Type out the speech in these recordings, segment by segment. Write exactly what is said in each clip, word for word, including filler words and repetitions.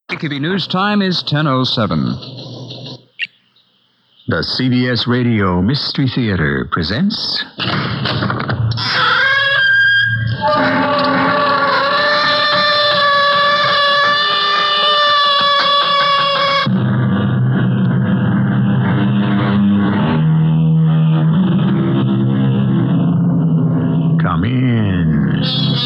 K K B News time is ten oh seven. The C B S Radio Mystery Theater presents... Come in.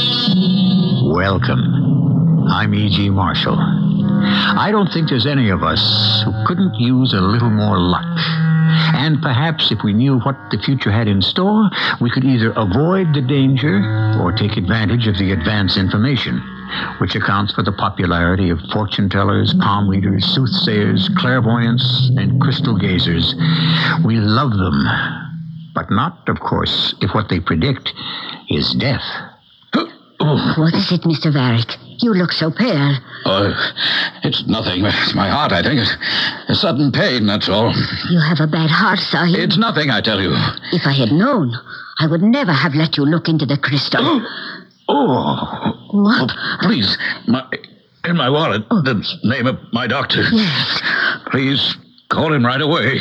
Welcome. I'm E G. Marshall. I don't think there's any of us who couldn't use a little more luck. And perhaps if we knew what the future had in store, we could either avoid the danger or take advantage of the advance information, which accounts for the popularity of fortune tellers, palm readers, soothsayers, clairvoyants, and crystal gazers. We love them, but not, of course, if what they predict is death. What is it, Mister Varick? You look so pale. Oh, it's nothing. It's my heart, I think. It's a sudden pain, that's all. You have a bad heart, Sahib. It's nothing, I tell you. If I had known, I would never have let you look into the crystal. Oh. What? Oh, please, my, in my wallet, oh. The name of my doctor. Yes. Please, call him right away.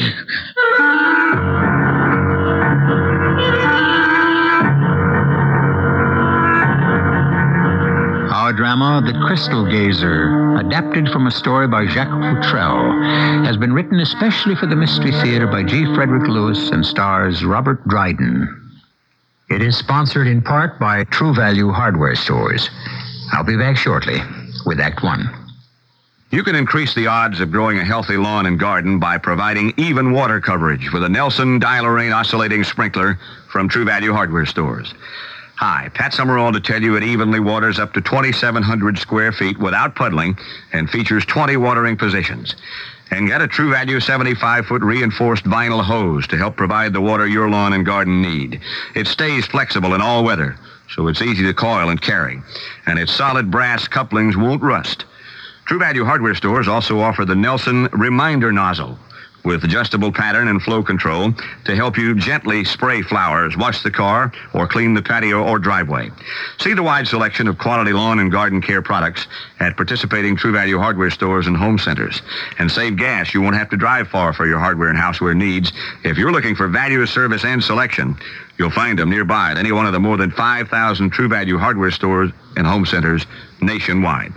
Our drama, The Crystal Gazer, adapted from a story by Jacques Futrell, has been written especially for the Mystery Theater by G. Frederick Lewis and stars Robert Dryden. It is sponsored in part by True Value Hardware Stores. I'll be back shortly with Act One. You can increase the odds of growing a healthy lawn and garden by providing even water coverage with a Nelson Dial-A-Rain oscillating sprinkler from True Value Hardware Stores. Hi, Pat Summerall to tell you it evenly waters up to twenty-seven hundred square feet without puddling and features twenty watering positions. And get a True Value seventy-five foot reinforced vinyl hose to help provide the water your lawn and garden need. It stays flexible in all weather, so it's easy to coil and carry. And its solid brass couplings won't rust. True Value Hardware Stores also offer the Nelson Reminder Nozzle with adjustable pattern and flow control to help you gently spray flowers, wash the car, or clean the patio or driveway. See the wide selection of quality lawn and garden care products at participating True Value Hardware Stores and home centers. And save gas. You won't have to drive far for your hardware and houseware needs. If you're looking for value, service, and selection, you'll find them nearby at any one of the more than five thousand True Value Hardware Stores and home centers nationwide.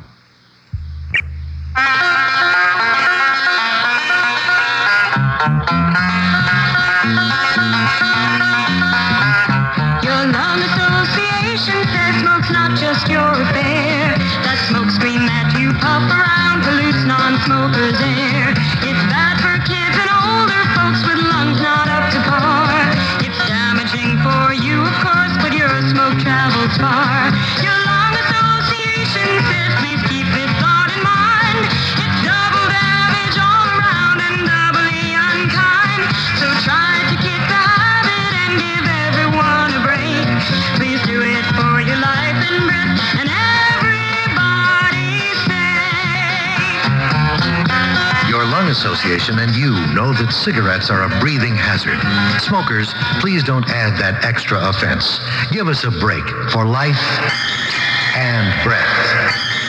Your lung association says smoke's not just your affair. That smoke screen that you puff around pollutes non-smokers' air. It's bad for kids and older folks with lungs not up to par. It's damaging for you, of course, but your smoke travels far. Your lung association says please keep this thought in mind. It's double damage all around and doubly unkind. So try to kick the habit and give everyone a break. Please do it for your life and breath and everybody's sake. Your lung association and you know that cigarettes are a breathing hazard. Smokers, please don't add that extra offense. Give us a break for life and breath.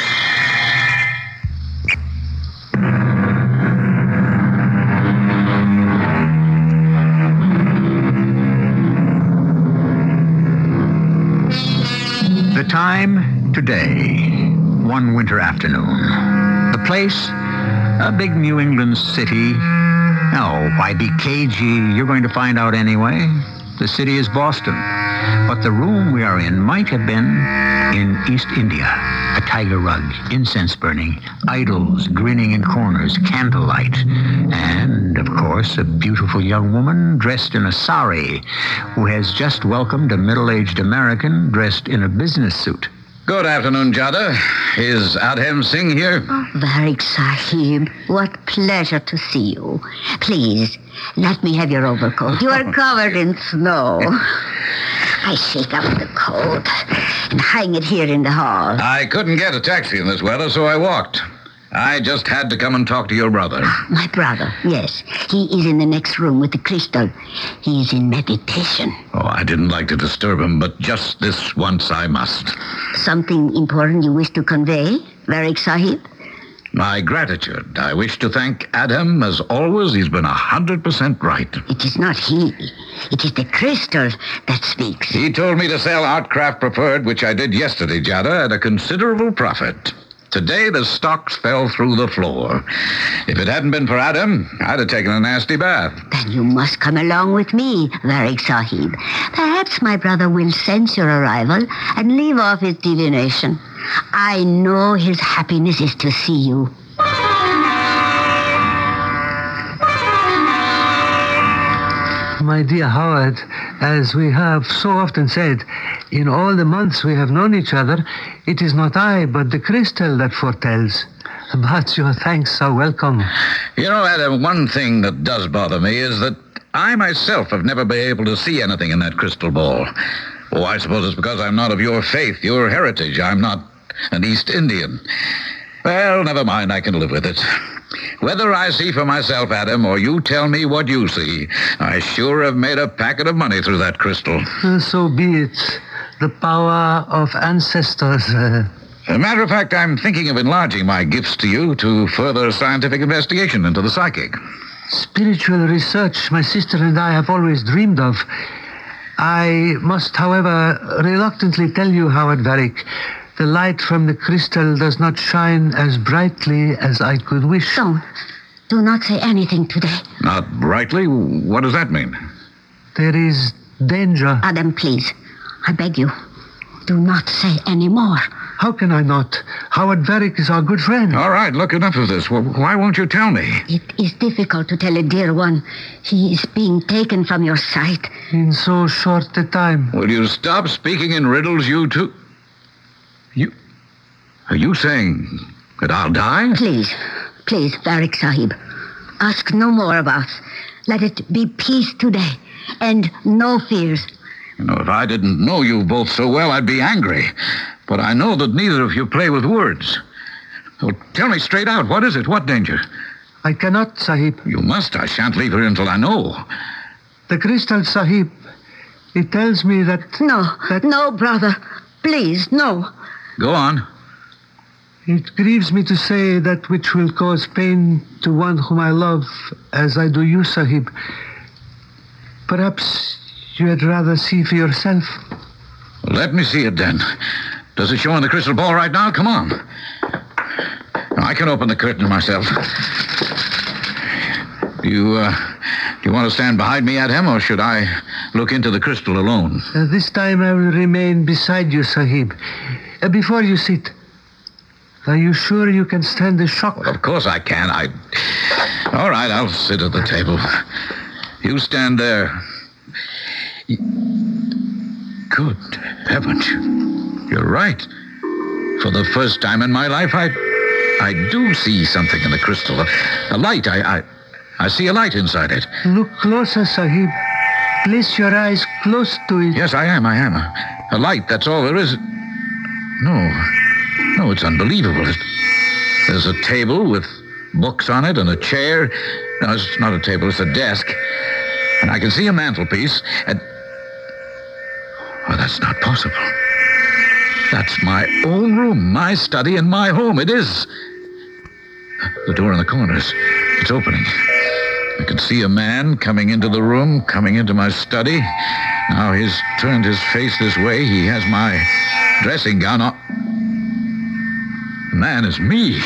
The time, today, one winter afternoon. The place, a big New England city. Oh, why be cagey? You're going to find out anyway. The city is Boston. But the room we are in might have been in East India. A tiger rug, incense burning, idols grinning in corners, candlelight. And, of course, a beautiful young woman dressed in a sari who has just welcomed a middle-aged American dressed in a business suit. Good afternoon, Jada. Is Adhem Singh here? Oh, Varick Sahib, what pleasure to see you. Please, let me have your overcoat. You are covered in snow. I shake up the coat and hang it here in the hall. I couldn't get a taxi in this weather, so I walked. I just had to come and talk to your brother. My brother, yes. He is in the next room with the crystal. He is in meditation. Oh, I didn't like to disturb him, but just this once I must. Something important you wish to convey, Varick Sahib? My gratitude. I wish to thank Adam. As always, he's been a hundred percent right. It is not he. It is the crystal that speaks. He told me to sell Artcraft Preferred, which I did yesterday, Jada, at a considerable profit. Today, the stocks fell through the floor. If it hadn't been for Adam, I'd have taken a nasty bath. Then you must come along with me, Varik Sahib. Perhaps my brother will sense your arrival and leave off his divination. I know his happiness is to see you. My dear Howard, as we have so often said, in all the months we have known each other, it is not I, but the crystal that foretells. But your thanks are welcome. You know, Adam, one thing that does bother me is that I myself have never been able to see anything in that crystal ball. Oh, I suppose it's because I'm not of your faith, your heritage. I'm not an East Indian. Well, never mind, I can live with it. Whether I see for myself, Adam, or you tell me what you see, I sure have made a packet of money through that crystal. Uh, so be it. The power of ancestors. Uh... As a matter of fact, I'm thinking of enlarging my gifts to you to further scientific investigation into the psychic. Spiritual research my sister and I have always dreamed of. I must, however, reluctantly tell you, Howard Varik, the light from the crystal does not shine as brightly as I could wish. Don't. Do not say anything today. Not brightly? What does that mean? There is danger. Adam, please. I beg you. Do not say any more. How can I not? Howard Varik is our good friend. All right, look, enough of this. Well, why won't you tell me? It is difficult to tell a dear one. He is being taken from your sight. In so short a time. Will you stop speaking in riddles, you two? You... Are you saying that I'll die? Please, please, Varik Sahib. Ask no more of us. Let it be peace today, and no fears. You know, if I didn't know you both so well, I'd be angry. But I know that neither of you play with words. So tell me straight out, what is it? What danger? I cannot, Sahib. You must. I shan't leave here until I know. The crystal, Sahib, it tells me that... No, that... no, brother. Please, no. Go on. It grieves me to say that which will cause pain to one whom I love, as I do you, Sahib. Perhaps you had rather see for yourself. Let me see it, then. Does it show on the crystal ball right now? Come on. I can open the curtain myself. Do you, uh, do you want to stand behind me, Adam, or should I look into the crystal alone? Uh, this time I will remain beside you, Sahib. Uh, before you sit, are you sure you can stand the shock? Well, of course I can. I... All right, I'll sit at the table. You stand there. Good heavens. You're right. For the first time in my life, I I do see something in the crystal. A, a light. I, I I see a light inside it. Look closer, Sahib. Place your eyes close to it. Yes, I am. I am. A, a light. That's all there is. No. No, it's unbelievable. It, there's a table with books on it and a chair. No, it's not a table. It's a desk. And I can see a mantelpiece. And... Well, that's not possible. That's my own room, my study, and my home. It is. The door in the corner is it's opening. I can see a man coming into the room, coming into my study. Now he's turned his face this way. He has my dressing gown on. The man is me.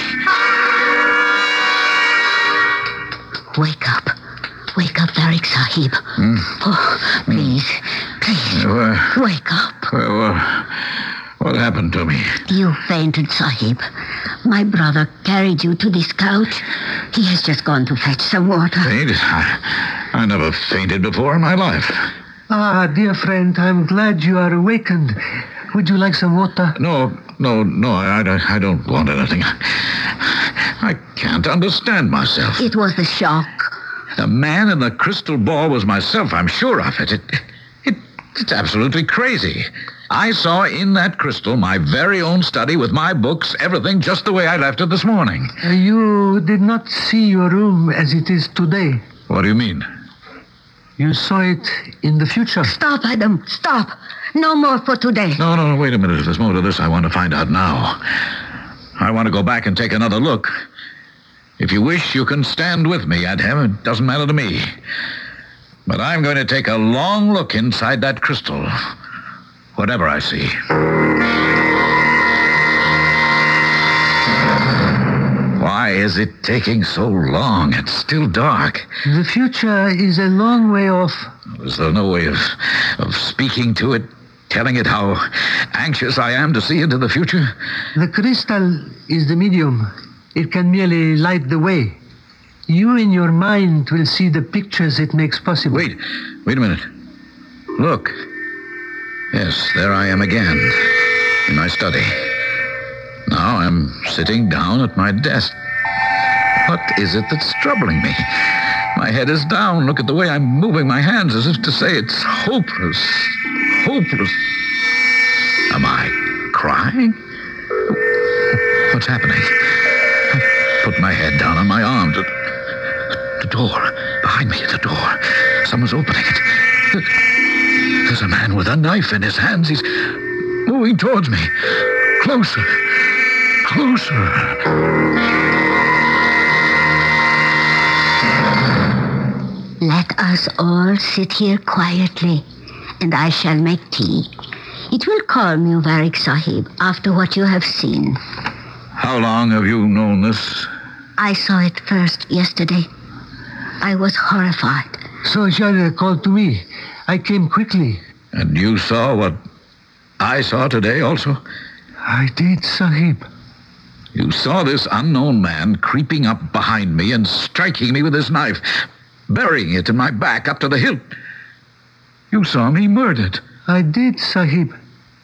Wake up. Wake up, Varik Sahib. Hmm? Oh, please, please, Uh, wake up. well, uh, what happened to me? You fainted, Sahib. My brother carried you to this couch. He has just gone to fetch some water. Fainted? I, I never fainted before in my life. Ah, dear friend, I'm glad you are awakened. Would you like some water? No, no, no, I, I, I don't want anything. I can't understand myself. It was the shock. The man in the crystal ball was myself, I'm sure of it. It, it. It's absolutely crazy. I saw in that crystal my very own study with my books, everything just the way I left it this morning. Uh, you did not see your room as it is today. What do you mean? You saw it in the future. Stop, Adam, stop. No more for today. No, no, no, wait a minute. If there's more to this, I want to find out now. I want to go back and take another look. If you wish, you can stand with me, Adhem. It doesn't matter to me. But I'm going to take a long look inside that crystal, whatever I see. Why is it taking so long? It's still dark. The future is a long way off. Is there no way of, of speaking to it, telling it how anxious I am to see into the future? The crystal is the medium. It can merely light the way. You in your mind will see the pictures it makes possible. Wait, wait a minute. Look. Yes, there I am again, in my study. Now I'm sitting down at my desk. What is it that's troubling me? My head is down. Look at the way I'm moving my hands as if to say it's hopeless. Hopeless. Am I crying? What's happening? I put my head down on my arms. The door. Behind me, the door. Someone's opening it. Look. There's a man with a knife in his hands. He's moving towards me. Closer. Closer. Let us all sit here quietly, and I shall make tea. It will calm you, Varric Sahib, after what you have seen. How long have you known this? I saw it first yesterday. I was horrified. So Jara called to me. I came quickly. And you saw what I saw today also? I did, Sahib. You saw this unknown man creeping up behind me and striking me with his knife, burying it in my back up to the hilt. You saw me murdered. I did, Sahib.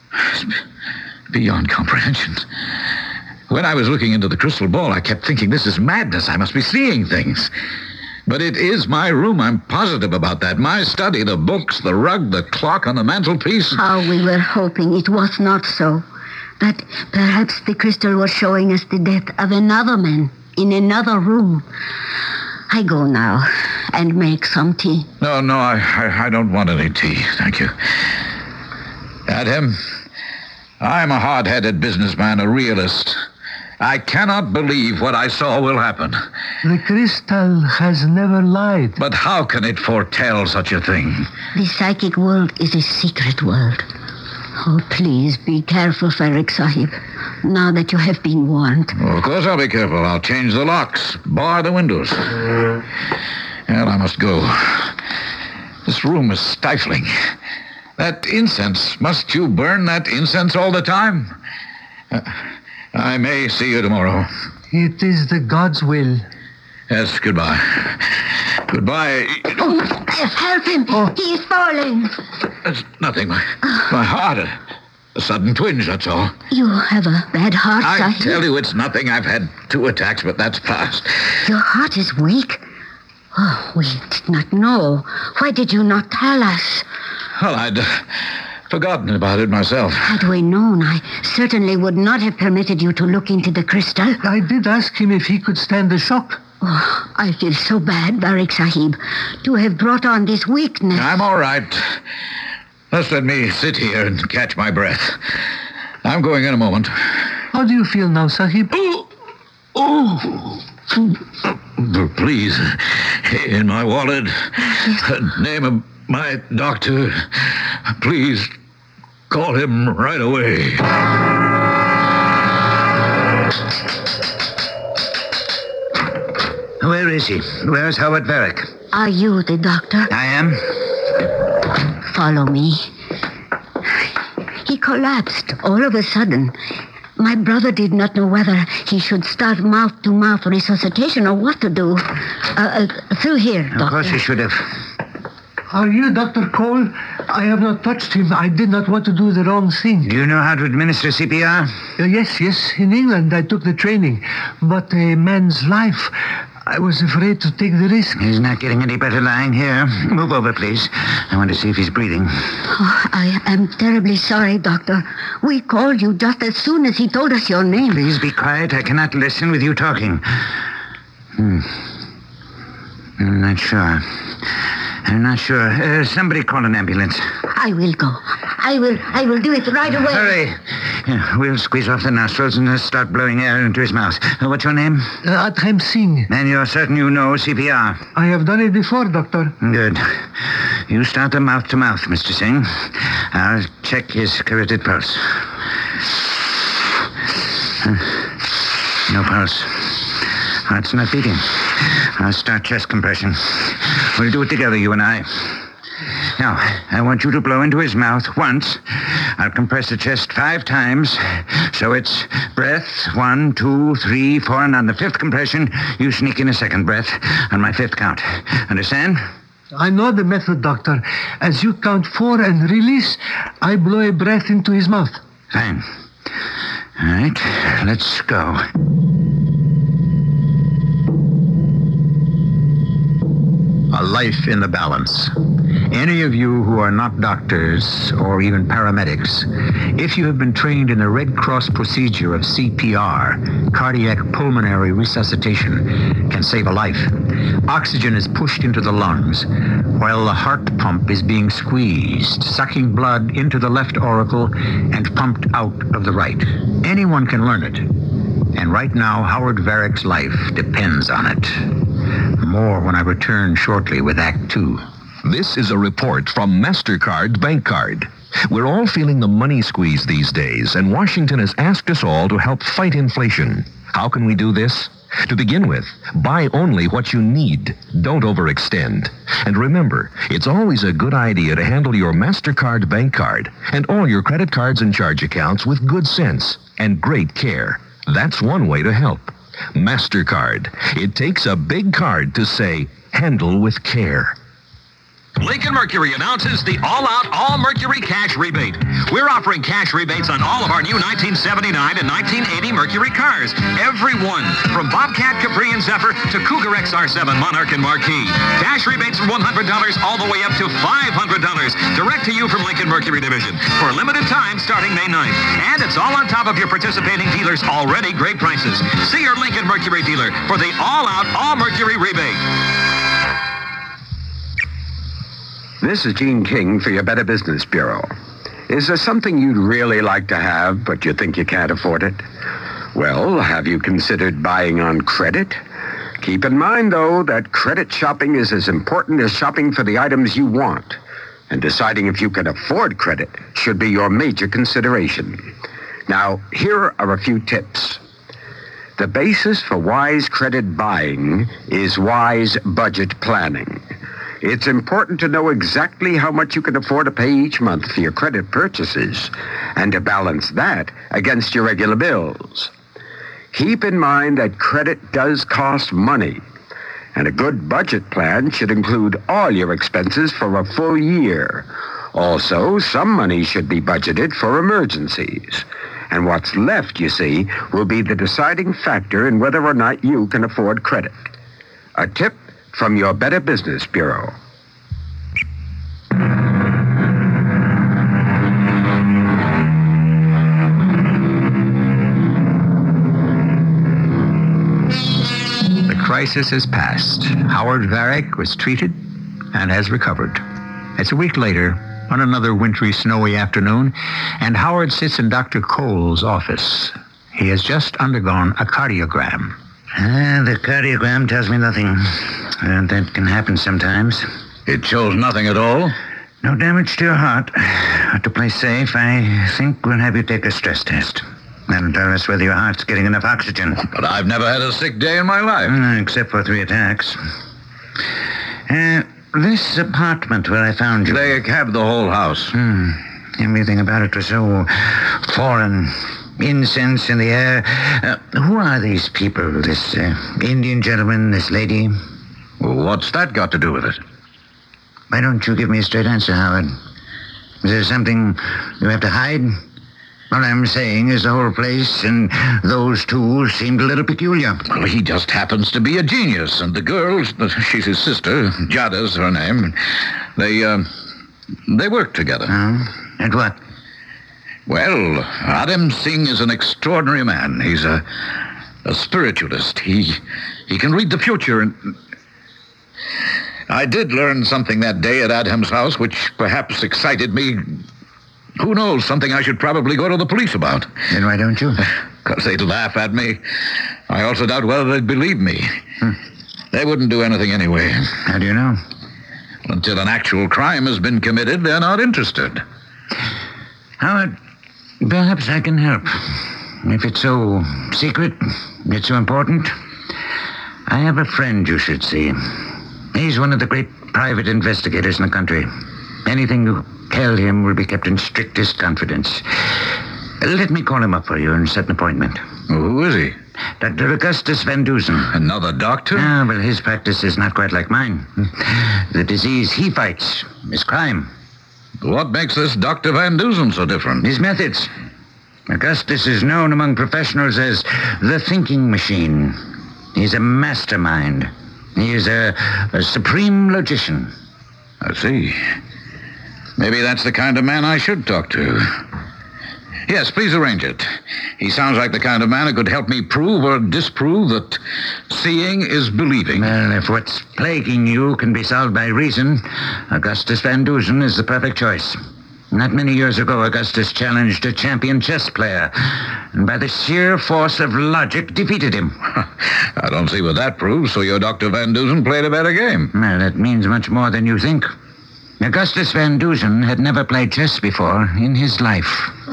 Beyond comprehension. When I was looking into the crystal ball, I kept thinking, this is madness. I must be seeing things. But it is my room. I'm positive about that. My study, the books, the rug, the clock on the mantelpiece. How we were hoping it was not so. That perhaps the crystal was showing us the death of another man in another room. I go now and make some tea. No, no, I, I, I don't want any tea. Thank you. Adhem, I'm a hard-headed businessman, a realist. I cannot believe what I saw will happen. The crystal has never lied. But how can it foretell such a thing? The psychic world is a secret world. Oh, please be careful, Varric Sahib, now that you have been warned. Well, of course I'll be careful. I'll change the locks, bar the windows. Well, I must go. This room is stifling. That incense, must you burn that incense all the time? Uh, I may see you tomorrow. It is the God's will. Yes, goodbye. Goodbye. Oh, help him. Oh. He is falling. It's nothing. My, my heart, a, a sudden twinge, that's all. You have a bad heart, I Sahib. tell you, it's nothing. I've had two attacks, but that's past. Your heart is weak? Oh, we did not know. Why did you not tell us? Well, I'd uh, forgotten about it myself. Had we known, I certainly would not have permitted you to look into the crystal. I did ask him if he could stand the shock. Oh, I feel so bad, Varric Sahib, to have brought on this weakness. I'm all right. Just let me sit here and catch my breath. I'm going in a moment. How do you feel now, Sahib? Oh, oh. Please, in my wallet, yes. Name of my doctor. Please, call him right away. Where is he? Where's Howard Varric? Are you the doctor? I am. Follow me. He collapsed all of a sudden. My brother did not know whether he should start mouth-to-mouth resuscitation or what to do. Uh, uh, through here, Of doctor. course he should have. Are you Doctor Cole? I have not touched him. I did not want to do the wrong thing. Do you know how to administer C P R? Uh, yes, yes. In England, I took the training. But a man's life, I was afraid to take the risk. He's not getting any better lying here. Move over, please. I want to see if he's breathing. Oh, I am terribly sorry, doctor. We called you just as soon as he told us your name. Please be quiet. I cannot listen with you talking. Hmm. I'm not sure. I'm not sure. Uh, somebody call an ambulance. I will go. I will I will do it right away. Hurry. Yeah, we'll squeeze off the nostrils and uh, start blowing air into his mouth. Uh, what's your name? Uh, Adhem Singh. And you're certain you know C P R? I have done it before, Doctor. Good. You start the mouth-to-mouth, Mister Singh. I'll check his carotid pulse. No pulse. Heart's not beating. I'll start chest compression. We'll do it together, you and I. Now, I want you to blow into his mouth once. I'll compress the chest five times. So it's breath, one, two, three, four, and on the fifth compression, you sneak in a second breath on my fifth count. Understand? I know the method, Doctor. As you count four and release, I blow a breath into his mouth. Fine. All right, let's go. A life in the balance. Any of you who are not doctors or even paramedics, if you have been trained in the Red Cross procedure of C P R, cardiac pulmonary resuscitation, can save a life. Oxygen is pushed into the lungs while the heart pump is being squeezed, sucking blood into the left auricle and pumped out of the right. Anyone can learn it. And right now, Howard Varick's life depends on it. More when I return shortly with Act Two. This is a report from MasterCard Bank Card. We're all feeling the money squeeze these days, and Washington has asked us all to help fight inflation. How can we do this? To begin with, buy only what you need. Don't overextend. And remember, it's always a good idea to handle your MasterCard Bank Card and all your credit cards and charge accounts with good sense and great care. That's one way to help. MasterCard. It takes a big card to say, handle with care. Lincoln Mercury announces the all-out All-Mercury Cash Rebate. We're offering cash rebates on all of our new nineteen seventy-nine and nineteen eighty Mercury cars. Every one, from Bobcat, Capri, and Zephyr to Cougar X R seven, Monarch, and Marquis. Cash rebates from one hundred dollars all the way up to five hundred dollars. Direct to you from Lincoln Mercury Division. For a limited time starting May ninth. And it's all on top of your participating dealers' already great prices. See your Lincoln Mercury dealer for the all-out All-Mercury Rebate. This is Gene King for your Better Business Bureau. Is there something you'd really like to have, but you think you can't afford it? Well, have you considered buying on credit? Keep in mind, though, that credit shopping is as important as shopping for the items you want. And deciding if you can afford credit should be your major consideration. Now, here are a few tips. The basis for wise credit buying is wise budget planning. It's important to know exactly how much you can afford to pay each month for your credit purchases and to balance that against your regular bills. Keep in mind that credit does cost money, and a good budget plan should include all your expenses for a full year. Also, some money should be budgeted for emergencies. And what's left, you see, will be the deciding factor in whether or not you can afford credit. A tip from your Better Business Bureau. The crisis has passed. Howard Varick was treated and has recovered. It's a week later, on another wintry, snowy afternoon, and Howard sits in Doctor Cole's office. He has just undergone a cardiogram. Uh, the cardiogram tells me nothing. Uh, that can happen sometimes. It shows nothing at all? No damage to your heart. But to play safe, I think we'll have you take a stress test. That'll tell us whether your heart's getting enough oxygen. But I've never had a sick day in my life. Uh, except for three attacks. Uh, this apartment where I found you... They have the whole house. Hmm. Everything about it was so foreign. Incense in the air. Uh, who are these people? This uh, Indian gentleman, this lady? Well, what's that got to do with it? Why don't you give me a straight answer, Howard? Is there something you have to hide? What I'm saying is the whole place and those two seemed a little peculiar. Well, he just happens to be a genius, and the girl, she's his sister, Jada's her name. They, uh, they work together. Oh? And what? Well, Adhem Singh is an extraordinary man. He's a, a spiritualist. He, he can read the future, and I did learn something that day at Adhem's house, which perhaps excited me Who knows? Something I should probably go to the police about. Then why don't you? Because they'd laugh at me. I also doubt whether they'd believe me. Hmm. They wouldn't do anything anyway. How do you know? Until an actual crime has been committed, they're not interested. Howard, perhaps I can help. If it's so secret, it's so important, I have a friend you should see. He's one of the great private investigators in the country. Anything you tell him will be kept in strictest confidence. Let me call him up for you and set an appointment. Well, who is he? Doctor Augustus Van Dusen. Another doctor? Ah, well, his practice is not quite like mine. The disease he fights is crime. What makes this Doctor Van Dusen so different? His methods. Augustus is known among professionals as the thinking machine. He's a mastermind. He is a, a supreme logician. I see. Maybe that's the kind of man I should talk to. Yes, please arrange it. He sounds like the kind of man who could help me prove or disprove that seeing is believing. Well, if what's plaguing you can be solved by reason, Augustus Van Dusen is the perfect choice. Not many years ago, Augustus challenged a champion chess player, and by the sheer force of logic, defeated him. I don't see what that proves, so your Doctor Van Dusen played a better game. Well, that means much more than you think. Augustus Van Dusen had never played chess before in his life.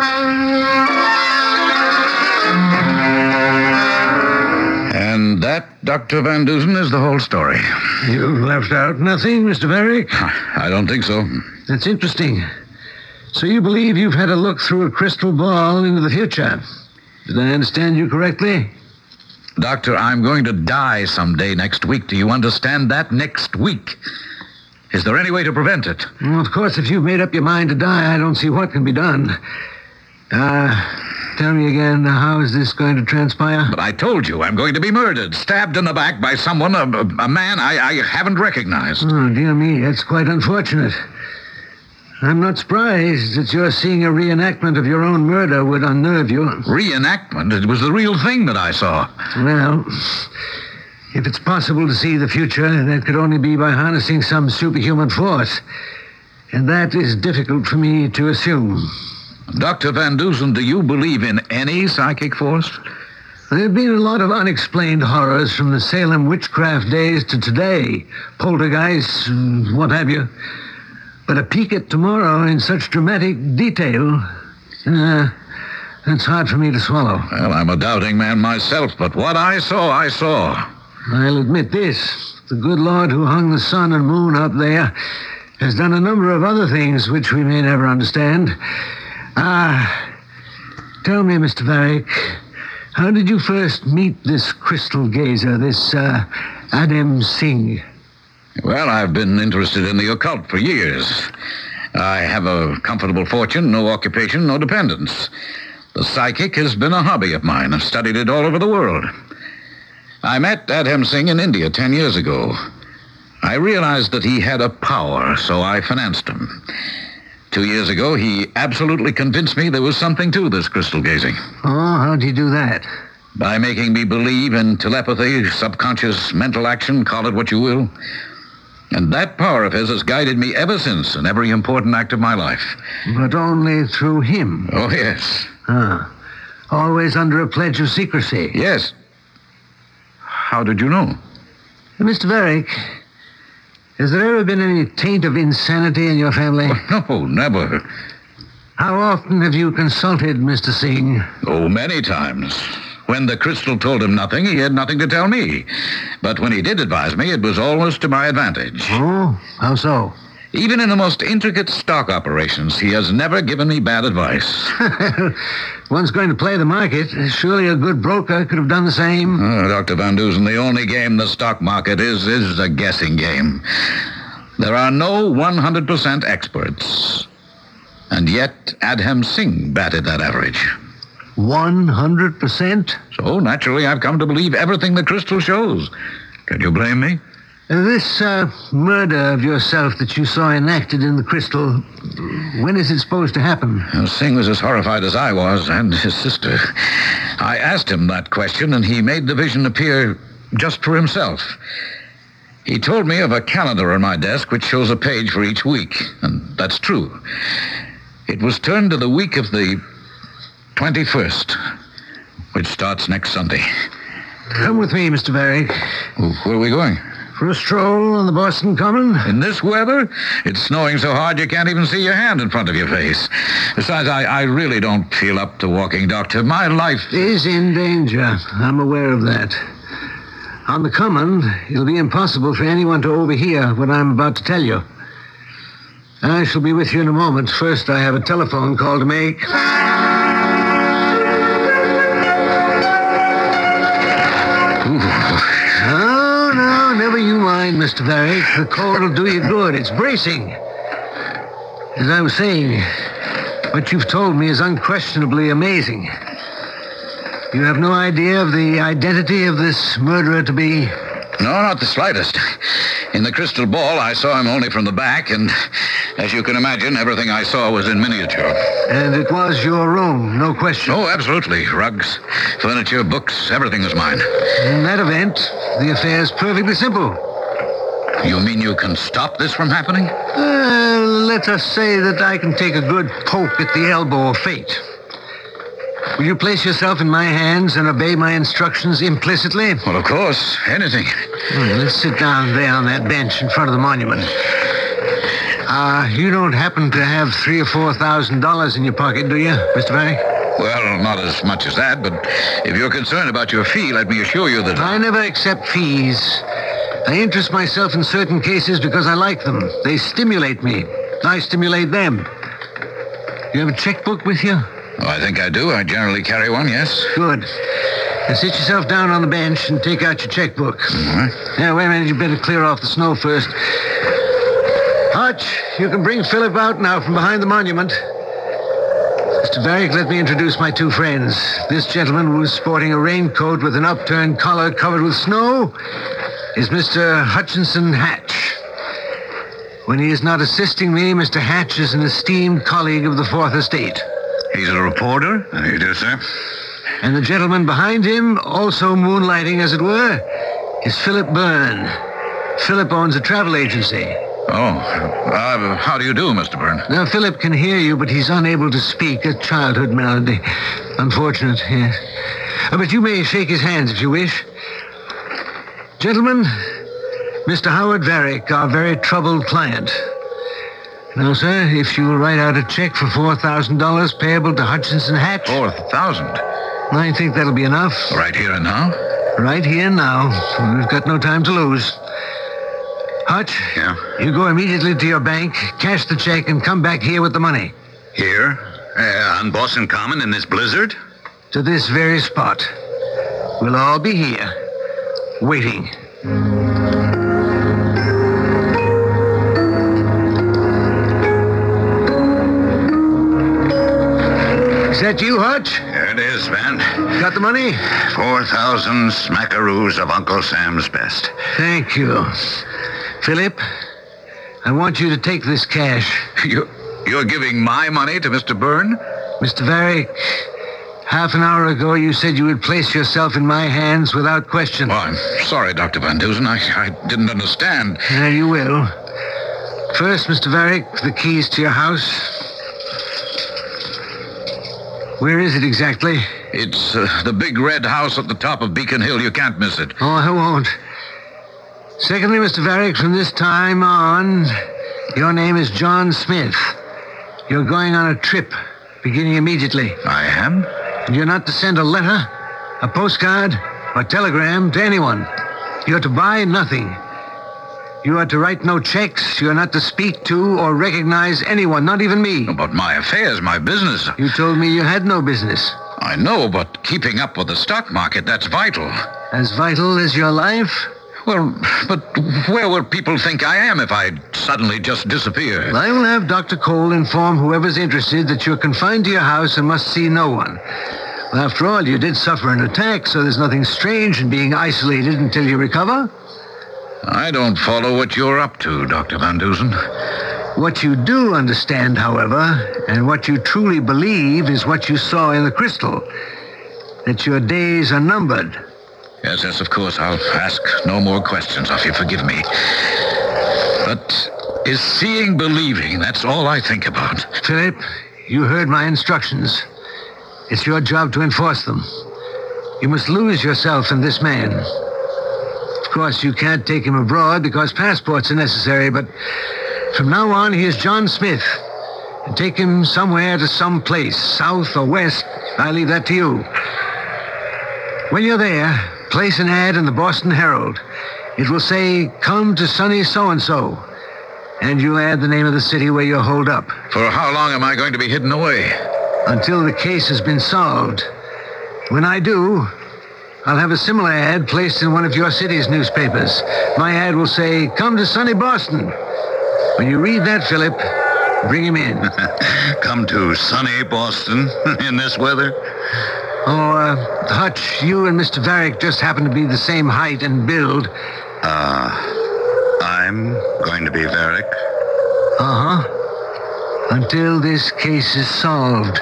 And that, Doctor Van Dusen, is the whole story. You've left out nothing, Mister Varick? I don't think so. That's interesting. So you believe you've had a look through a crystal ball into the future. Did I understand you correctly? Doctor, I'm going to die someday next week. Do you understand that? Next week. Is there any way to prevent it? Well, of course, if you've made up your mind to die, I don't see what can be done. Uh, tell me again, how is this going to transpire? But I told you, I'm going to be murdered, stabbed in the back by someone, a, a man I, I haven't recognized. Oh, dear me, that's quite unfortunate. I'm not surprised that you're seeing a reenactment of your own murder would unnerve you. Reenactment? It was the real thing that I saw. Well, if it's possible to see the future, that could only be by harnessing some superhuman force. And that is difficult for me to assume. Doctor Van Dusen, do you believe in any psychic force? There have been a lot of unexplained horrors from the Salem witchcraft days to today. Poltergeists, what have you. But a peek at tomorrow in such dramatic detail, uh, that's hard for me to swallow. Well, I'm a doubting man myself, but what I saw, I saw. I'll admit this. The good Lord who hung the sun and moon up there has done a number of other things which we may never understand. Ah, tell me, Mister Varick, how did you first meet this crystal gazer, this uh, Adam Singh? Well, I've been interested in the occult for years. I have a comfortable fortune, no occupation, no dependents. The psychic has been a hobby of mine. I've studied it all over the world. I met Adam Singh in India ten years ago. I realized that he had a power, so I financed him. Two years ago, he absolutely convinced me there was something to this crystal gazing. Oh, how'd he do that? By making me believe in telepathy, subconscious mental action, call it what you will. And that power of his has guided me ever since in every important act of my life. But only through him? Oh, yes. Ah, always under a pledge of secrecy? Yes. How did you know? Mister Varick, has there ever been any taint of insanity in your family? Oh, no, never. How often have you consulted Mister Singh? Oh, many times. When the crystal told him nothing, he had nothing to tell me. But when he did advise me, it was always to my advantage. Oh, how so? Even in the most intricate stock operations, he has never given me bad advice. One's going to play the market. Surely a good broker could have done the same. Oh, Doctor Van Dusen, the only game the stock market is, is a guessing game. There are no one hundred percent experts. And yet, Adham Singh batted that average. one hundred percent? So, naturally, I've come to believe everything the crystal shows. Can you blame me? Uh, this uh, murder of yourself that you saw enacted in the crystal, when is it supposed to happen? Well, Singh was as horrified as I was, and his sister. I asked him that question, and he made the vision appear just for himself. He told me of a calendar on my desk which shows a page for each week, and that's true. It was turned to the week of the twenty-first, which starts next Sunday. Come with me, Mister Varick. Where are we going? For a stroll on the Boston Common? In this weather? It's snowing so hard you can't even see your hand in front of your face. Besides, I, I really don't feel up to walking, Doctor. My life is in danger. I'm aware of that. On the Common, it'll be impossible for anyone to overhear what I'm about to tell you. I shall be with you in a moment. First, I have a telephone call to make. Oh, no, never you mind, Mister Varick. The cold will do you good. It's bracing. As I was saying, what you've told me is unquestionably amazing. You have no idea of the identity of this murderer to be? No, not the slightest. In the crystal ball, I saw him only from the back, and as you can imagine, everything I saw was in miniature. And it was your room, no question? Oh, absolutely. Rugs, furniture, books, everything was mine. In that event, the affair is perfectly simple. You mean you can stop this from happening? Uh, let us say that I can take a good poke at the elbow of fate. Will you place yourself in my hands and obey my instructions implicitly? Well, of course. Anything. Well, let's sit down there on that bench in front of the monument. Uh, you don't happen to have three or four thousand dollars in your pocket, do you, Mister Varick? Well, not as much as that, but if you're concerned about your fee, let me assure you that... I never accept fees. I interest myself in certain cases because I like them. They stimulate me. I stimulate them. You have a checkbook with you? Oh, I think I do. I generally carry one, yes. Good. Now sit yourself down on the bench and take out your checkbook. Mm-hmm. Now, wait a minute. You better clear off the snow first. Hutch, you can bring Philip out now from behind the monument. Mister Varick, let me introduce my two friends. This gentleman who is sporting a raincoat with an upturned collar covered with snow is Mister Hutchinson Hatch. When he is not assisting me, Mister Hatch is an esteemed colleague of the Fourth Estate. He's a reporter? You do, sir. And the gentleman behind him, also moonlighting, as it were, is Philip Byrne. Philip owns a travel agency. Oh, uh, how do you do, Mister Byrne? Now, Philip can hear you, but he's unable to speak a childhood malady. Unfortunate, yes. Uh, but you may shake his hands if you wish. Gentlemen, Mister Howard Varick, our very troubled client. Now, sir, if you will write out a check for four thousand dollars payable to Hutchinson Hatch... Four thousand? I think that'll be enough. Right here and now? Right here and now. We've got no time to lose. Hutch, yeah? You go immediately to your bank, cash the check, and come back here with the money. Here? Uh, on Boston Common in this blizzard? To this very spot. We'll all be here, waiting. Is that you, Hutch? There it is, Van. Got the money? Four thousand smackaroos of Uncle Sam's best. Thank you. Philip, I want you to take this cash. You, you're giving my money to Mister Byrne? Mister Varick, half an hour ago you said you would place yourself in my hands without question. Oh, I'm sorry, Doctor Van Dusen. I, I didn't understand. Now you will. First, Mister Varick, the keys to your house. Where is it exactly? It's uh, the big red house at the top of Beacon Hill. You can't miss it. Oh, I won't. Secondly, Mister Varick, from this time on, your name is John Smith. You're going on a trip, beginning immediately. I am? And you're not to send a letter, a postcard, or telegram to anyone. You're to buy nothing. You are to write no checks. You're not to speak to or recognize anyone, not even me. But my affairs, my business. You told me you had no business. I know, but keeping up with the stock market, that's vital. As vital as your life? Well, but where would people think I am if I suddenly just disappeared? I will have Doctor Cole inform whoever's interested that you're confined to your house and must see no one. Well, after all, you did suffer an attack, so there's nothing strange in being isolated until you recover. I don't follow what you're up to, Doctor Van Dusen. What you do understand, however, and what you truly believe is what you saw in the crystal, that your days are numbered. Yes, yes, of course. I'll ask no more questions of you. Forgive me. But is seeing believing? That's all I think about. Philip, you heard my instructions. It's your job to enforce them. You must lose yourself in this man. Of course, you can't take him abroad because passports are necessary, but from now on, he is John Smith. And take him somewhere to some place, south or west. I leave that to you. When you're there, place an ad in the Boston Herald. It will say, come to sunny so-and-so. And you add the name of the city where you're holed up. For how long am I going to be hidden away? Until the case has been solved. When I do, I'll have a similar ad placed in one of your city's newspapers. My ad will say, come to sunny Boston. When you read that, Philip, bring him in. Come to sunny Boston in this weather? Oh, uh, Hutch, you and Mister Varick just happen to be the same height and build. Uh, I'm going to be Varick? Uh-huh. Until this case is solved.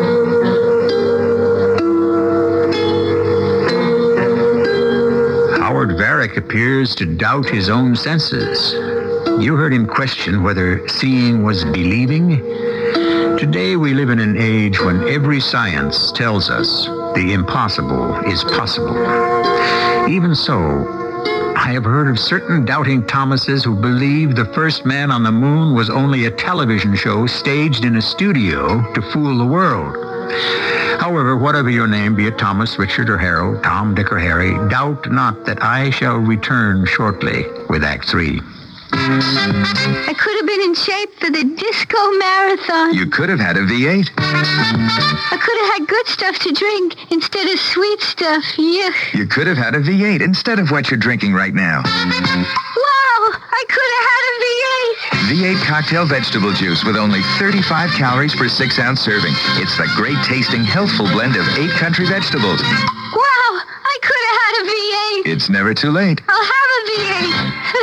Howard Varick appears to doubt his own senses. You heard him question whether seeing was believing. Today we live in an age when every science tells us the impossible is possible. Even so, I have heard of certain doubting Thomases who believed the first man on the moon was only a television show staged in a studio to fool the world. However, whatever your name, be it Thomas, Richard, or Harold, Tom, Dick, or Harry, doubt not that I shall return shortly with Act Three. I could have been in shape for the disco marathon. You could have had a V eight. I could have had good stuff to drink instead of sweet stuff. Yuck. You could have had a V eight instead of what you're drinking right now. Wow, I could have had a V eight. V eight cocktail vegetable juice with only thirty-five calories per six-ounce serving. It's the great-tasting, healthful blend of eight country vegetables. Wow, I could have had a V eight. It's never too late. I'll have a V eight.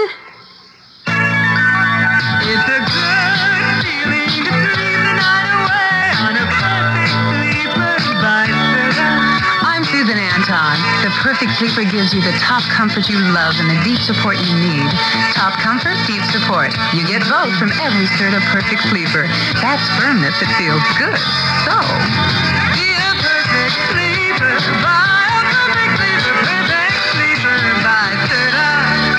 It's a good feeling to sleep the night away on a perfect sleeper by Serta. I'm Susan Anton. The Perfect Sleeper gives you the top comfort you love and the deep support you need. Top comfort, deep support. You get both from every Serta Perfect Sleeper. That's firmness that feels good. So, be a perfect sleeper. Buy a perfect sleeper. Perfect sleeper by Serta.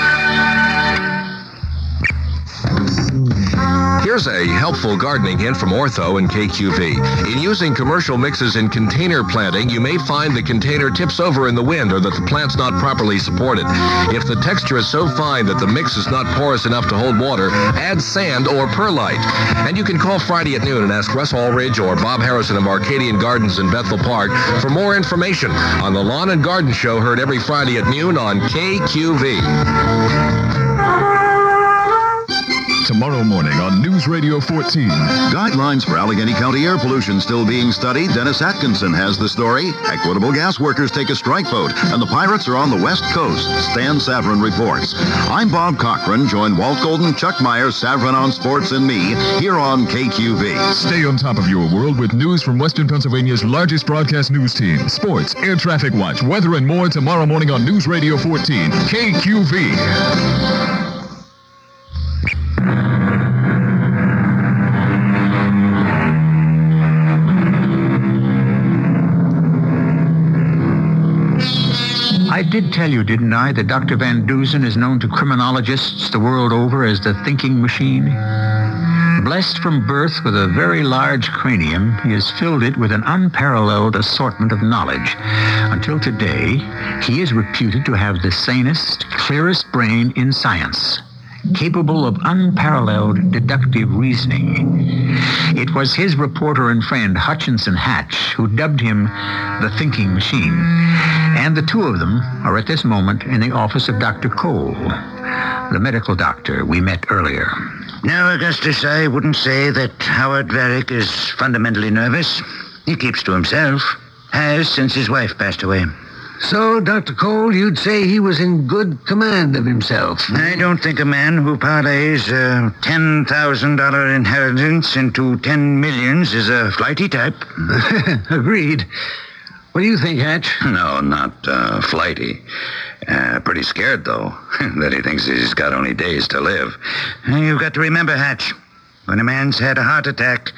Here's a helpful gardening hint from Ortho and K Q V. In using commercial mixes in container planting, you may find the container tips over in the wind or that the plant's not properly supported. If the texture is so fine that the mix is not porous enough to hold water, add sand or perlite. And you can call Friday at noon and ask Russ Allridge or Bob Harrison of Arcadian Gardens in Bethel Park for more information on the Lawn and Garden Show, heard every Friday at noon on K Q V. Tomorrow morning on News Radio fourteen. Guidelines for Allegheny County air pollution still being studied. Dennis Atkinson has the story. Equitable gas workers take a strike vote, and the pirates are on the West Coast. Stan Savran reports. I'm Bob Cochran. Join Walt Golden, Chuck Myers, Savran on Sports, and me here on K Q V. Stay on top of your world with news from Western Pennsylvania's largest broadcast news team. Sports, air traffic watch, weather, and more tomorrow morning on News Radio fourteen. K Q V. I did tell you, didn't I, that Doctor Van Dusen is known to criminologists the world over as the thinking machine? Blessed from birth with a very large cranium, he has filled it with an unparalleled assortment of knowledge. Until today, he is reputed to have the sanest, clearest brain in science, capable of unparalleled deductive reasoning. It was his reporter and friend, Hutchinson Hatch, who dubbed him the thinking machine. And the two of them are at this moment in the office of Doctor Cole, the medical doctor we met earlier. No, Augustus, I wouldn't say that Howard Varick is fundamentally nervous. He keeps to himself. Has since his wife passed away. So, Doctor Cole, you'd say he was in good command of himself. I don't think a man who parlays a ten thousand dollars inheritance into ten millions is a flighty type. Agreed. What do you think, Hatch? No, not uh, flighty. Uh, pretty scared, though, that he thinks he's got only days to live. You've got to remember, Hatch, when a man's had a heart attack,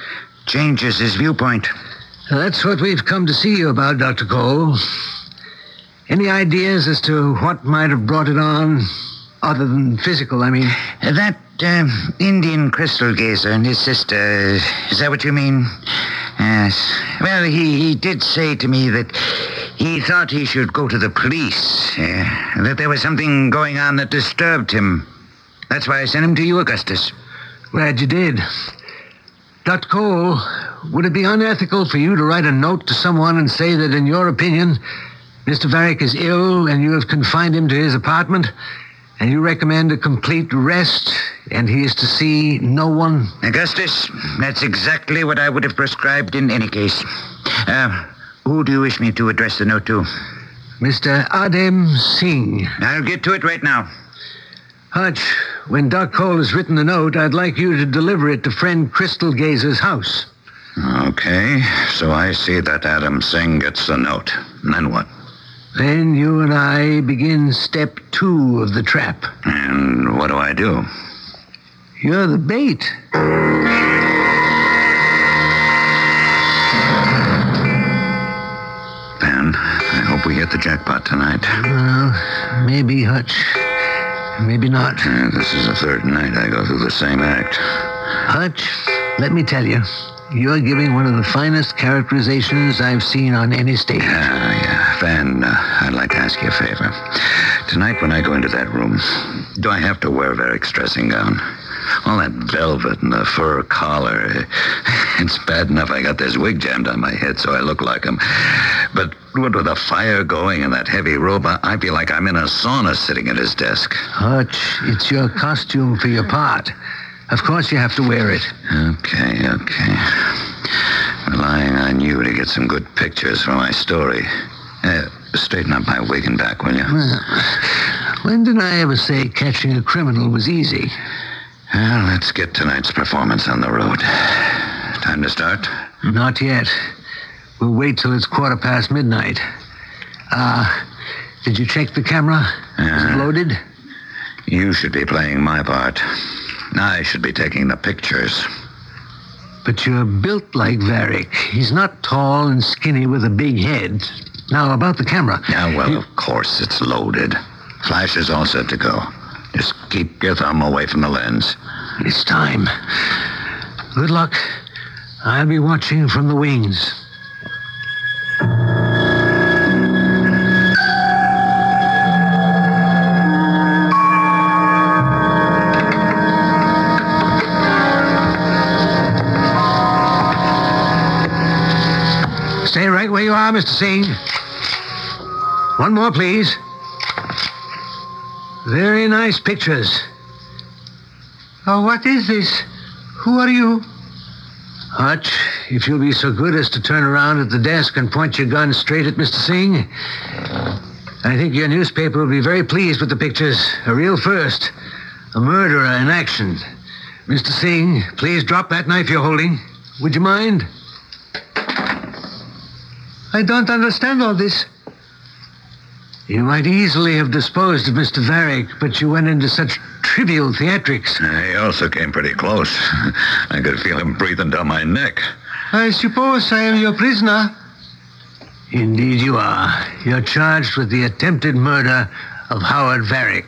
changes his viewpoint. That's what we've come to see you about, Doctor Cole. Any ideas as to what might have brought it on, other than physical, I mean? That uh, Indian crystal gazer and his sister, is that what you mean? Yes. Well, he, he did say to me that he thought he should go to the police, uh, that there was something going on that disturbed him. That's why I sent him to you, Augustus. Glad you did. Doctor Cole, would it be unethical for you to write a note to someone and say that, in your opinion, Mister Varick is ill and you have confined him to his apartment, and you recommend a complete rest, and he is to see no one? Augustus, that's exactly what I would have prescribed in any case. Uh, who do you wish me to address the note to? Mister Adem Singh. I'll get to it right now. Hutch, when Doc Cole has written the note, I'd like you to deliver it to friend Crystal Gazer's house. Okay, so I see that Adam Singh gets the note. And then what? Then you and I begin step two of the trap. And what do I do? You're the bait. Ben, I hope we hit the jackpot tonight. Well, maybe, Hutch. Maybe not. Uh, this is the third night I go through the same act. Hutch, let me tell you, you're giving one of the finest characterizations I've seen on any stage. Yeah, yeah. Van, uh, I'd like to ask you a favor. Tonight when I go into that room, do I have to wear Varick's dressing gown? All that velvet and the fur collar. It's bad enough I got this wig jammed on my head so I look like him. But what with the fire going and that heavy robe, I feel like I'm in a sauna sitting at his desk. Hutch, it's your costume for your part. Of course you have to wear it. Okay, okay. Relying on you to get some good pictures for my story. Uh, straighten up my wig and back, will you? Well, when did I ever say catching a criminal was easy? Well, let's get tonight's performance on the road. Time to start? Not yet. We'll wait till it's quarter past midnight. Uh, did you check the camera? Uh, Is it loaded? You should be playing my part. I should be taking the pictures. But you're built like Varick. He's not tall and skinny with a big head. Now, about the camera. Yeah, well, you... of course it's loaded. Flash is all set to go. Just keep your thumb away from the lens. It's time. Good luck. I'll be watching from the wings. Stay right where you are, Mister Singh. One more, please. Very nice pictures. Oh, what is this? Who are you? Hutch, if you'll be so good as to turn around at the desk and point your gun straight at Mister Singh. I think your newspaper will be very pleased with the pictures. A real first. A murderer in action. Mister Singh, please drop that knife you're holding. Would you mind? I don't understand all this. You might easily have disposed of Mister Varick, but you went into such trivial theatrics. Uh, he also came pretty close. I could feel him breathing down my neck. I suppose I am your prisoner. Indeed you are. You're charged with the attempted murder of Howard Varick.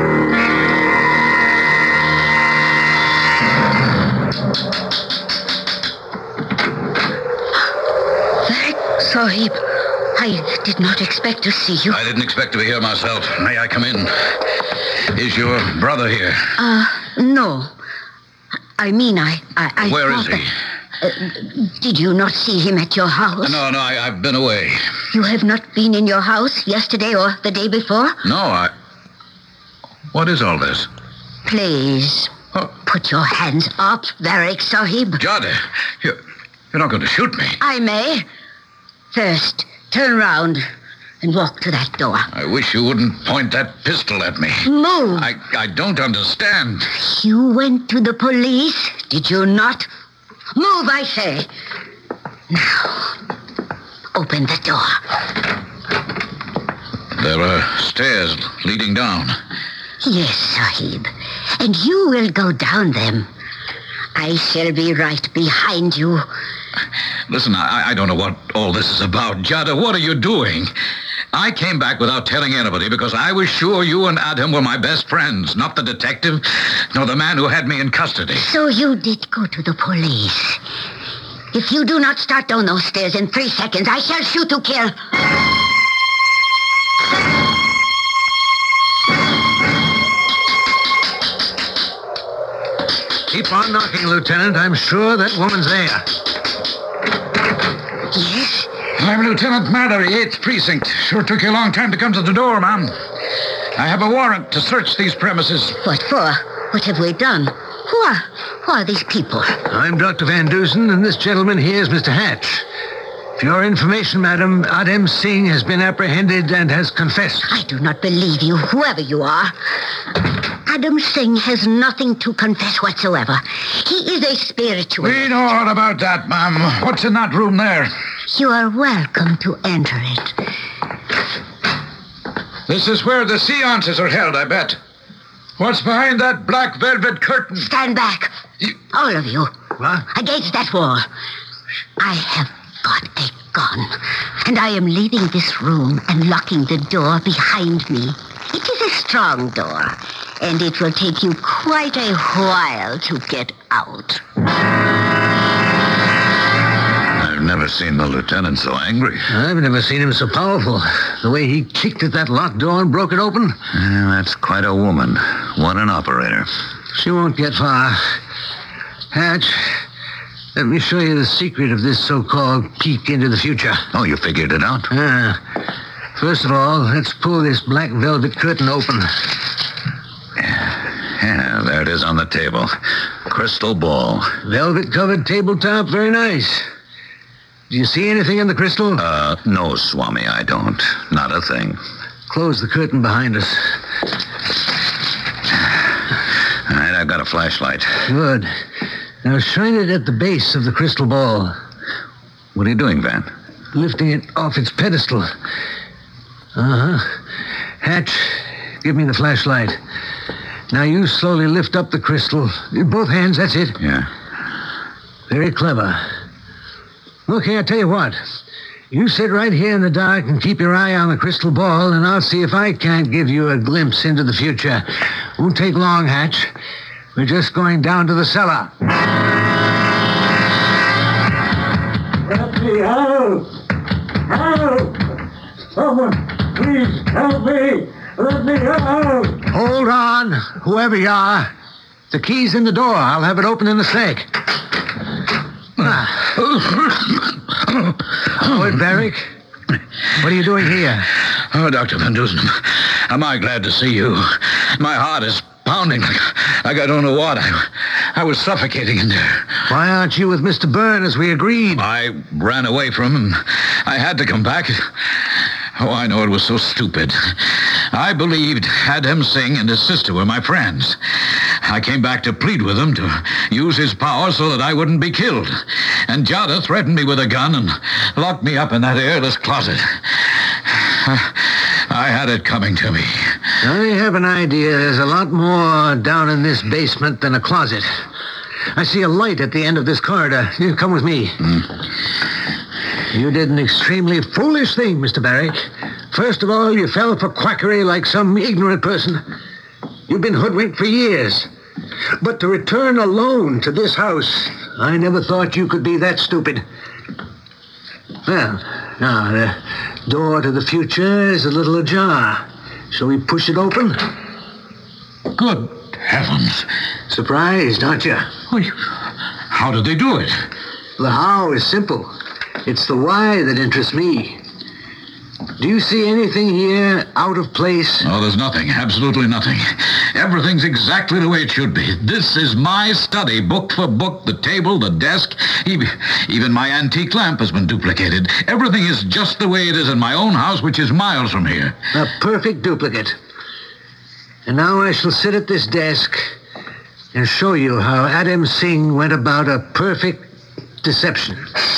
Varick, Sahib, I did not expect to see you. I didn't expect to be here myself. May I come in? Is your brother here? Uh, no. I mean, I... I, I Where is he? That, uh, did you not see him at your house? No, no, I, I've been away. You have not been in your house yesterday or the day before? No, I... What is all this? Please, oh. Put your hands up, Varick Sahib. Jodie, you're, you're not going to shoot me. I may. First, turn round and walk to that door. I wish you wouldn't point that pistol at me. Move. I, I don't understand. You went to the police, did you not? Move, I say. Now, open the door. There are stairs leading down. Yes, Sahib. And you will go down them. I shall be right behind you, Listen, I, I don't know what all this is about. Jada, what are you doing? I came back without telling anybody because I was sure you and Adam were my best friends, not the detective, nor the man who had me in custody. So you did go to the police. If you do not start down those stairs in three seconds, I shall shoot to kill. Keep on knocking, Lieutenant. I'm sure that woman's there. Yes? I'm Lieutenant Mallory, eighth Precinct. Sure took you a long time to come to the door, ma'am. I have a warrant to search these premises. What for? What have we done? Who are, who are these people? I'm Doctor Van Dusen, and this gentleman here is Mister Hatch. For your information, madam, Adam Singh has been apprehended and has confessed. I do not believe you, whoever you are. Adam Singh has nothing to confess whatsoever. He is a spiritualist. We know all about that, ma'am. What's in that room there? You are welcome to enter it. This is where the seances are held, I bet. What's behind that black velvet curtain? Stand back. You... All of you. What? Against that wall. I have got a gun, and I am leaving this room and locking the door behind me. It is a strong door, and it will take you quite a while to get out. I've never seen the lieutenant so angry. I've never seen him so powerful. The way he kicked at that locked door and broke it open. Yeah, that's quite a woman. What an operator. She won't get far. Hatch, let me show you the secret of this so-called peek into the future. Oh, you figured it out? Ah. First of all, let's pull this black velvet curtain open. Yeah, there it is on the table. Crystal ball. Velvet-covered tabletop, very nice. Do you see anything in the crystal? Uh, no, Swami, I don't. Not a thing. Close the curtain behind us. All right, I've got a flashlight. Good. Now shine it at the base of the crystal ball. What are you doing, Van? Lifting it off its pedestal. Uh-huh. Hatch, give me the flashlight. Now you slowly lift up the crystal. Both hands, that's it. Yeah. Very clever. Okay, I'll tell you what. You sit right here in the dark and keep your eye on the crystal ball, and I'll see if I can't give you a glimpse into the future. Won't take long, Hatch. We're just going down to the cellar. Let me out! Help! Someone, please help me! Let me out! Hold on, whoever you are. The key's in the door. I'll have it open in a sec. Howard Barrick, what are you doing here? Oh, Doctor Van Dusen, am I glad to see you. My heart is pounding like, like I don't know what. I, I was suffocating in there. Why aren't you with Mister Byrne as we agreed? I ran away from him. I had to come back. Oh, I know it was so stupid. I believed Adam Singh and his sister were my friends. I came back to plead with him to use his power so that I wouldn't be killed. And Jada threatened me with a gun and locked me up in that airless closet. I had it coming to me. I have an idea. There's a lot more down in this basement than a closet. I see a light at the end of this corridor. You come with me. Mm. You did an extremely foolish thing, Mister Barrick. First of all, you fell for quackery like some ignorant person. You've been hoodwinked for years. But to return alone to this house, I never thought you could be that stupid. Well, now, the door to the future is a little ajar. Shall we push it open? Good heavens. Surprised, aren't you? How did they do it? The how is simple. It's the why that interests me. Do you see anything here out of place? Oh, there's nothing. Absolutely nothing. Everything's exactly the way it should be. This is my study, book for book, the table, the desk. Even my antique lamp has been duplicated. Everything is just the way it is in my own house, which is miles from here. A perfect duplicate. And now I shall sit at this desk and show you how Adam Singh went about a perfect deception.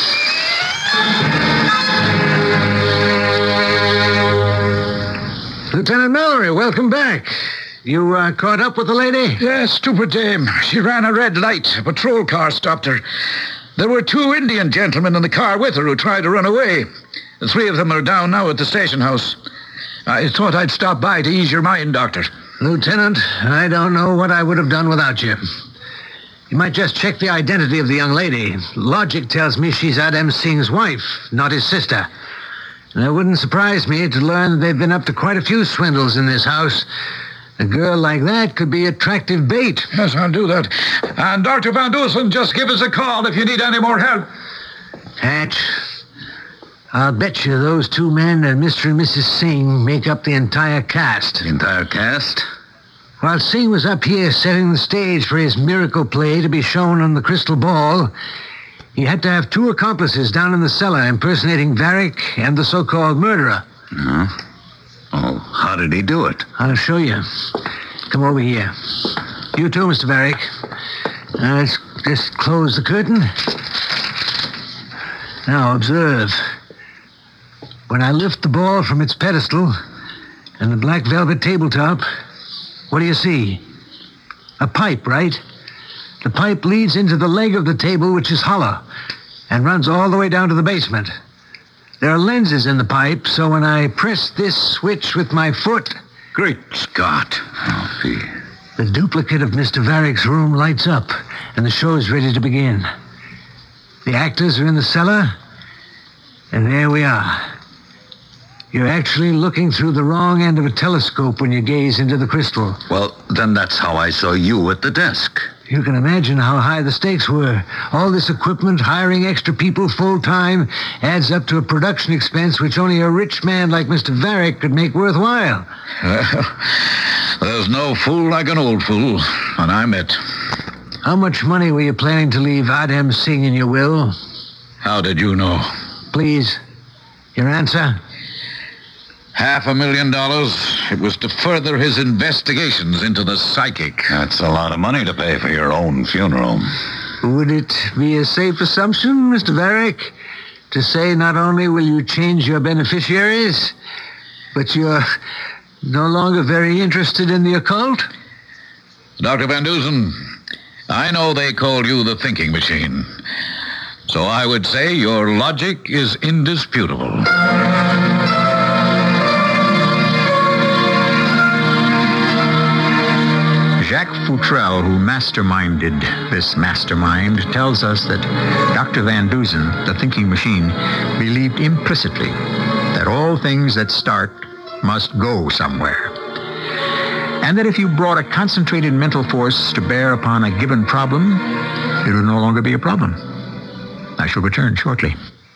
Lieutenant Mallory, welcome back. You uh, caught up with the lady? Yes, stupid dame. She ran a red light. A patrol car stopped her. There were two Indian gentlemen in the car with her who tried to run away. The three of them are down now at the station house. I thought I'd stop by to ease your mind, Doctor. Lieutenant, I don't know what I would have done without you. You might just check the identity of the young lady. Logic tells me she's Adem Singh's wife, not his sister. And it wouldn't surprise me to learn that they've been up to quite a few swindles in this house. A girl like that could be attractive bait. Yes, I'll do that. And Doctor Van Dusen, just give us a call if you need any more help. Hatch, I'll bet you those two men and Mister and Missus Singh make up the entire cast. The entire cast? While Singh was up here setting the stage for his miracle play to be shown on the crystal ball, he had to have two accomplices down in the cellar impersonating Varick and the so-called murderer. Huh? Oh, how did he do it? I'll show you. Come over here. You too, Mister Varick. Now, let's just close the curtain. Now, observe. When I lift the ball from its pedestal and the black velvet tabletop, what do you see? A pipe, right? The pipe leads into the leg of the table, which is hollow, and runs all the way down to the basement. There are lenses in the pipe, so when I press this switch with my foot... Great Scott. Oh, gee. The duplicate of Mister Varick's room lights up, and the show is ready to begin. The actors are in the cellar, and there we are. You're actually looking through the wrong end of a telescope when you gaze into the crystal. Well, then that's how I saw you at the desk. You can imagine how high the stakes were. All this equipment, hiring extra people full-time, adds up to a production expense which only a rich man like Mister Varick could make worthwhile. Well, there's no fool like an old fool, and I'm it. How much money were you planning to leave Adem Singh in your will? How did you know? Please, your answer? Half a million dollars. It was to further his investigations into the psychic. That's a lot of money to pay for your own funeral. Would it be a safe assumption, Mister Varick, to say not only will you change your beneficiaries, but you're no longer very interested in the occult? Doctor Van Dusen, I know they call you the thinking machine. So I would say your logic is indisputable. Jacques Futrelle, who masterminded this mastermind, tells us that Doctor Van Dusen, the thinking machine, believed implicitly that all things that start must go somewhere. And that if you brought a concentrated mental force to bear upon a given problem, it would no longer be a problem. I shall return shortly.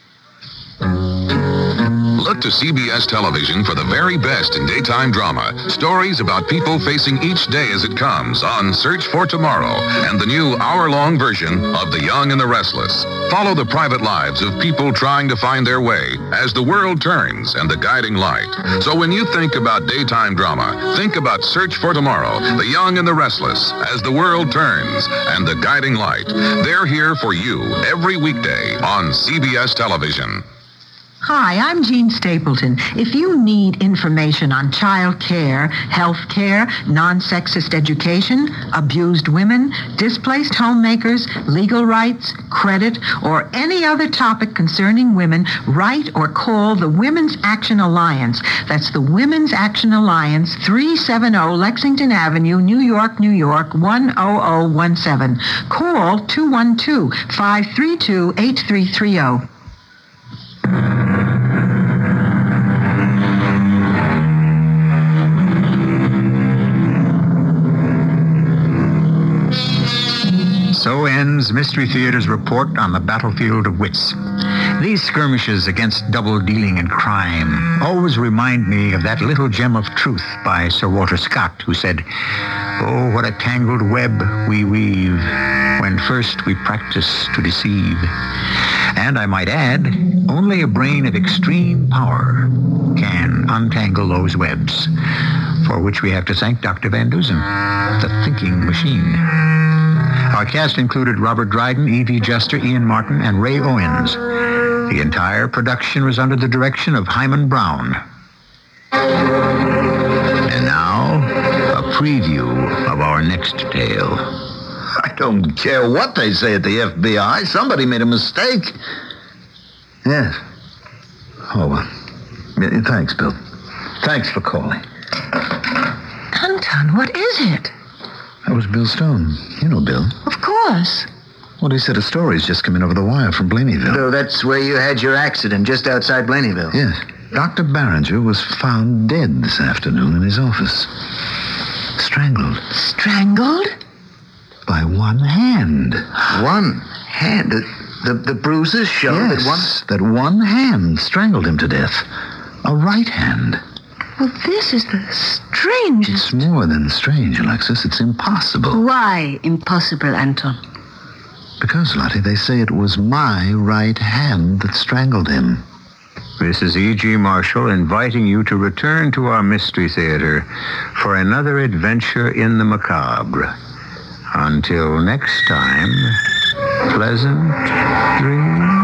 Look to C B S Television for the very best in daytime drama. Stories about people facing each day as it comes on Search for Tomorrow and the new hour-long version of The Young and the Restless. Follow the private lives of people trying to find their way as the world turns and the guiding light. So when you think about daytime drama, think about Search for Tomorrow, The Young and the Restless, as the world turns and the guiding light. They're here for you every weekday on C B S Television. Hi, I'm Jean Stapleton. If you need information on child care, health care, non-sexist education, abused women, displaced homemakers, legal rights, credit, or any other topic concerning women, write or call the Women's Action Alliance. That's the Women's Action Alliance, three seventy Lexington Avenue, New York, New York, one oh oh one seven. Call two one two, five three two, eight three three zero. So ends Mystery Theater's report on the battlefield of wits. These skirmishes against double-dealing and crime always remind me of that little gem of truth by Sir Walter Scott, who said, "Oh, what a tangled web we weave when first we practice to deceive." And I might add, only a brain of extreme power can untangle those webs, for which we have to thank Doctor Van Dusen, the thinking machine. Our cast included Robert Dryden, Evie Juster, Ian Martin, and Ray Owens. The entire production was under the direction of Hyman Brown. And now, a preview of our next tale. I don't care what they say at the F B I. Somebody made a mistake. Yes. Oh, well. Yeah, thanks, Bill. Thanks for calling. Anton, what is it? That was Bill Stone. You know Bill. Of course. Well, he said a story's just come in over the wire from Blaneyville. So that's where you had your accident, just outside Blaneyville? Yes. Doctor Barringer was found dead this afternoon in his office. Strangled. Strangled? By one hand. One hand? The, the, the bruises show yes, that one... that one hand strangled him to death. A right hand. Well, this is the strangest... It's more than strange, Alexis. It's impossible. Why impossible, Anton? Because, Lottie, they say it was my right hand that strangled him. This is E G. Marshall inviting you to return to our Mystery Theater for another adventure in the macabre. Until next time, pleasant dreams.